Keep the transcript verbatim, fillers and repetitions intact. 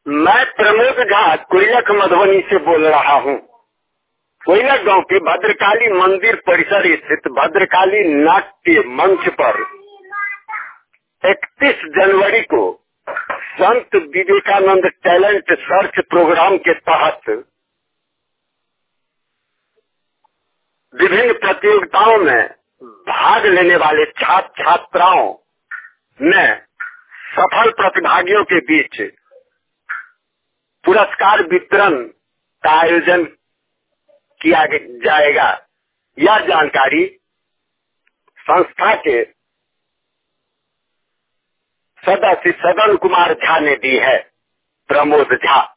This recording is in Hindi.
मैं प्रमोद झा कोयलक मधुबनी से बोल रहा हूँ। कोयलक गांव के भद्रकाली मंदिर परिसर स्थित भद्रकाली नाट्य मंच पर इकतीस जनवरी को संत विवेकानंद टैलेंट सर्च प्रोग्राम के तहत विभिन्न प्रतियोगिताओं में भाग लेने वाले छात्र छात्राओं में सफल प्रतिभागियों के बीच पुरस्कार वितरण का आयोजन किया जाएगा। यह जानकारी संस्था के सदस्य सदन कुमार झा ने दी है। प्रमोद झा।